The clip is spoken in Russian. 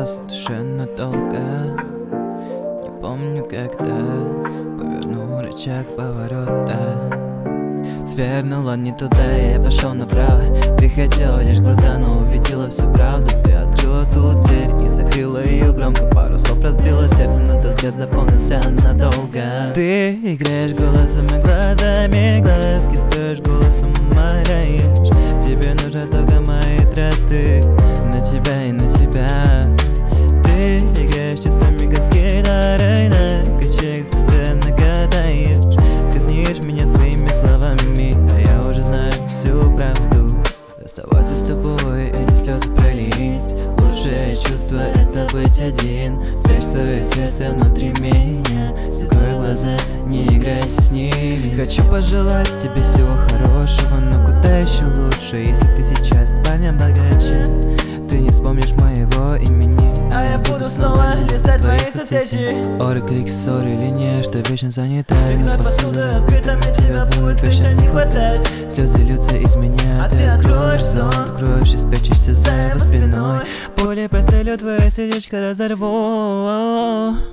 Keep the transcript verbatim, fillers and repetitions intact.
осталось в душе надолго. Не помню, когда повернул рычаг поворота. Свернула не туда, и я пошел направо. Ты хотела лишь глаза, но увидела всю правду. Ты открыла ту дверь и закрыла ее громко. Пару слов разбило сердце, но тот взгляд запомнился надолго. Ты играешь голосом и глазами, глазки строишь, голосом умоляешь. Тебе нужно только мои траты, на тебя и на тебя. Ты играешь чувствами, как с гитарой на качелях, постоянно гадаешь. Казнишь меня своими словами, а я уже знаю всю правду. Расставаться с тобой, эти слезы пролить. Лучшее чувство — это быть один. Спрячь свое сердце внутри меня, закрой глаза, не играйся с ними. Хочу пожелать тебе всего хорошего, но куда еще лучше, если ты сейчас с парнем богаче. Ты не вспомнишь моего имени, а я буду снова листать твои соцсети. Оры, крики, ссоры, линия, что вечно занята. Всегда посуда разбита, мне тебя будет вечно не хватать. Слезы льются из меня, а ты откроешь сон, сон, откроешь и спрячешься за его спиной. Пули прострелю твое сердечко, разорву.